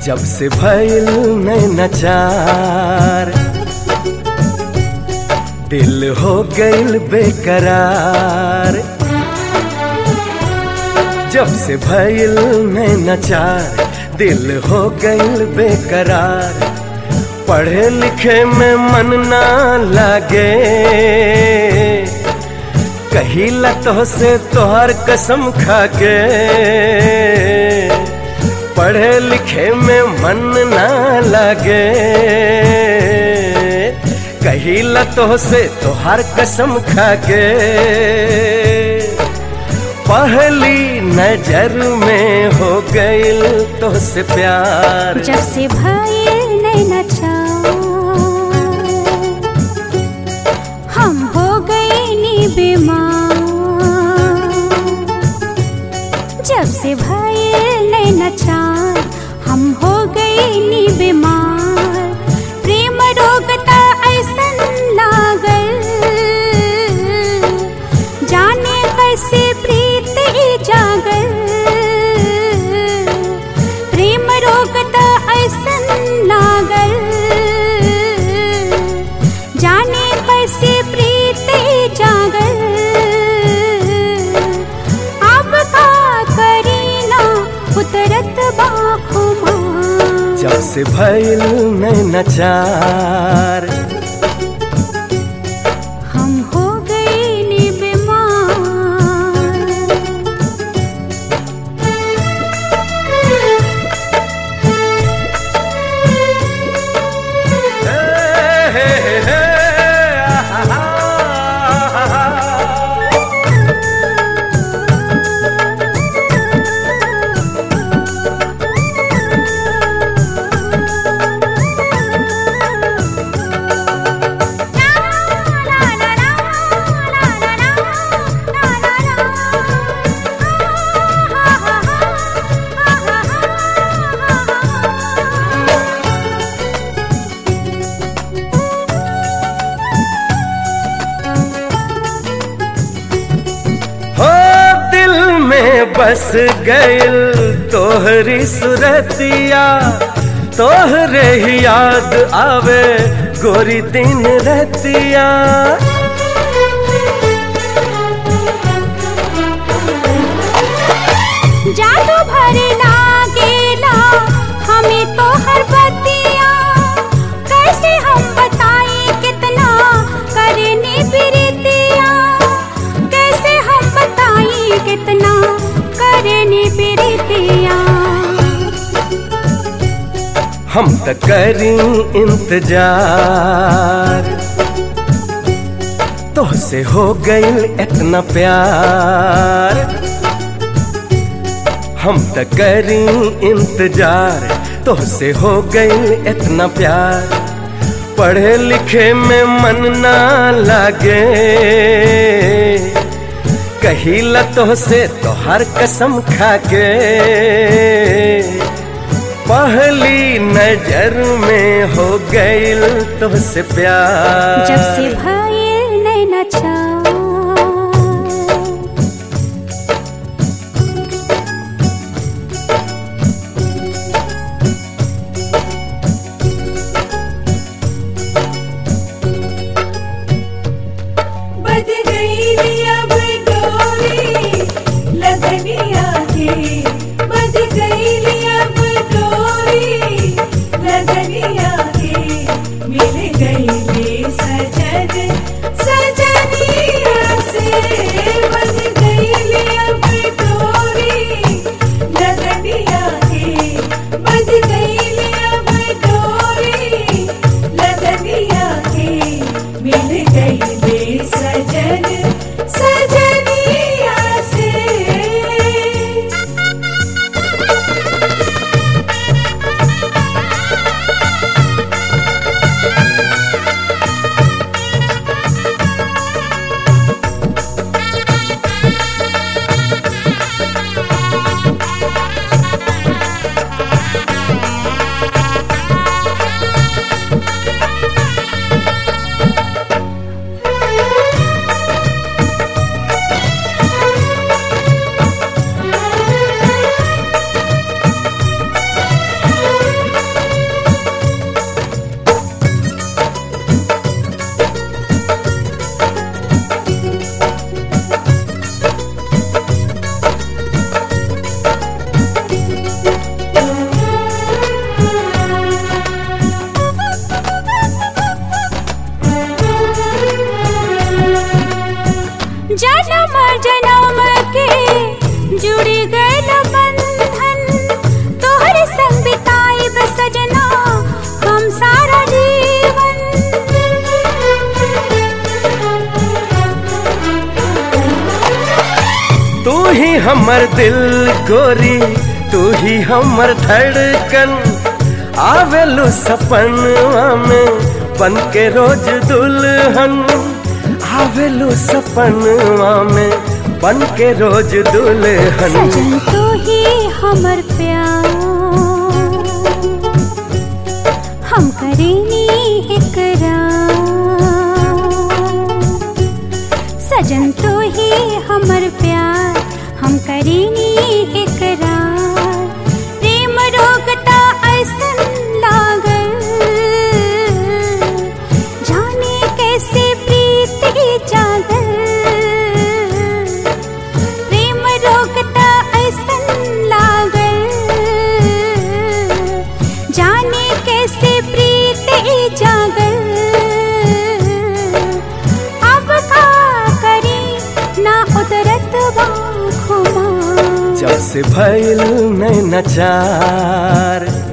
जब से भइल नैनाचार, दिल हो गइल बेकरार। जब से भइल नैनाचार, दिल हो गइल बेकरार। पढ़े लिखे में मन ना लागे, कहिला तो से तोहर कसम खाके। पढ़े लिखे में मन ना लागे, कहिला तो से तोहर कसम खाके। पहली नजर में हो गइल तो से प्यार। जब से भइल नैनाचार, हम हो गइनी बीमार। जब से भइल नैनाचार, हम हो गइनी बीमार। प्रेम रोग त ऐसन लागल, जाने कैसे प्रीत जागल। प्रेम रोग त ऐसन लागल, जाने कैसे प्रीत जागल। अब का करीना उतरत बाखुमा। जब से भइल नैनाचार, हम हो गइनी बीमार। बस गइल तोहरी सुरतिया, तोहरे ही याद आवे गोरी दिन रतिया। जादू भरे लागेला हमें तोहर बतिया। कैसे हम बताई कितना करने प्रीतिया। कैसे हम बताई कितना करने प्रीतिया। हम त करी इंतजार, तोहसे हो गइल इतना प्यार। हम त करी इंतजार, तोहसे हो गइल इतना प्यार। पढ़े लिखे में मन ना लागे, कहिला तोहसे तोहर कसम खाके। पहली नजर में हो गइल तोहसे प्यार। जब से भइल नैनाचार, जन्म जन्म के जुड़ी गए बंधन तोहरे संग बिताइब सजना हम सारा जीवन। तू ही हमर दिल गोरी, तू ही हमर धड़कन, आवेलू सपनवा में बन के रोज दुल्हन, आवेलू सपनवा में बन के रोज दुल्हन। सजन तू ही हमर प्यार, हम करेनी इकरार। सजन तू ही हमर प्यार, हम करेनी इकरार। प्रेम रोगता ऐसन लागल, जाने कैसे प्रीति जागल। प्रेम रोगता ऐसन लागल, जाने कैसे प्रीति जागल। अब का करी ना उतरत बाखुमा, जब से भइल नैना चार।